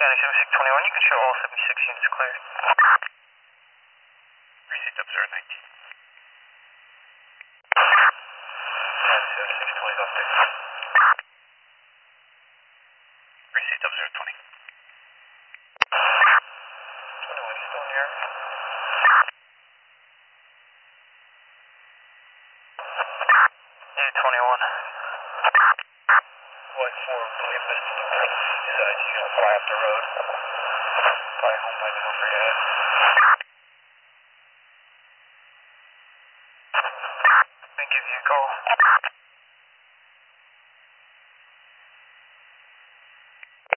Scanning 7621, you can show all 76 units clear. Received up 019. 7620 is update. Received up 020. 21, you still in the air? Yeah, 21. Flight 4, believe Mr. Lucas decides he's going to fly up the road. Fly home by maneuver yet. Then give you a call.